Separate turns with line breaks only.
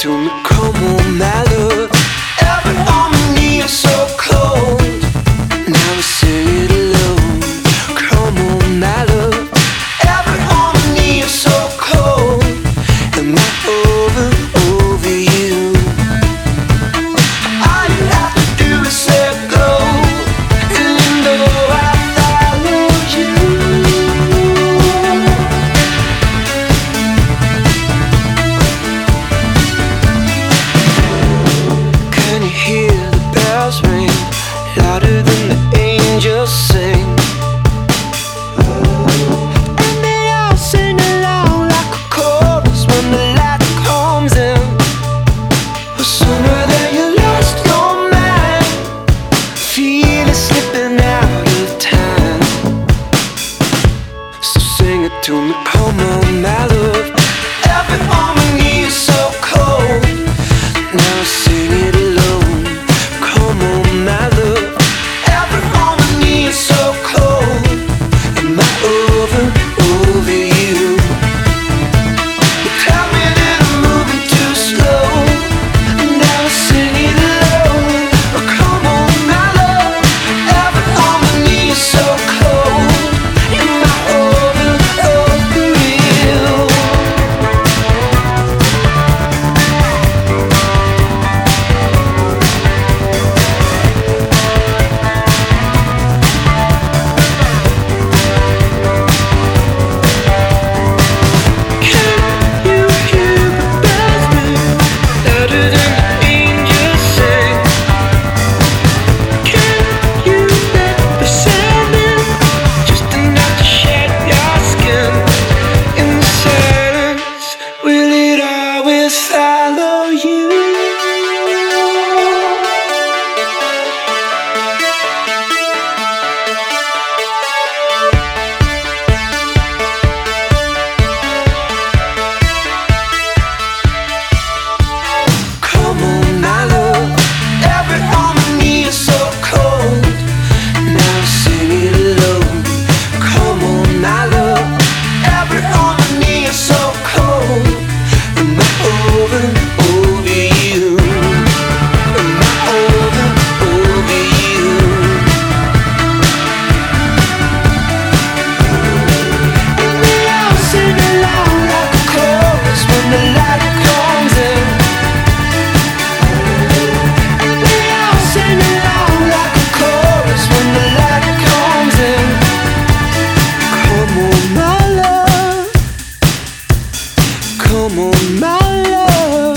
me, come on, my love. Every harmony is so cold. Now we sing it alone. Come on, my love. Every harmony is so cold. Am I over you? All you have to do is let go, and you know I follow you. Can you hear the bells ring louder than the angels sing? And they all sing along like a chorus when the light comes in. But sooner than you lost your mind, feel it slipping out of time. So sing it to me, come on, my love. Every harmony is so cold. Now sing it alone. Come on, my love. Every harmony is so cold. Am I over you? You tell me that I'm moving too slow. Now sing it alone. Oh, come on, my love. Every harmony is so cold. Am I over you? Can you hear the bells ring louder than the angels sing? Can you let the sound in just enough to shed your skin? In the silence, will it always follow you? Come on, my love. Every harmony is so cold. Now sing it alone. Come on, my love. Every harmony is so cold. Am I over you? Am I over you? And they all sing along like a chorus when the light comes in. And they all sing along like a chorus when the light comes in. Come on, my love. Come on, my love.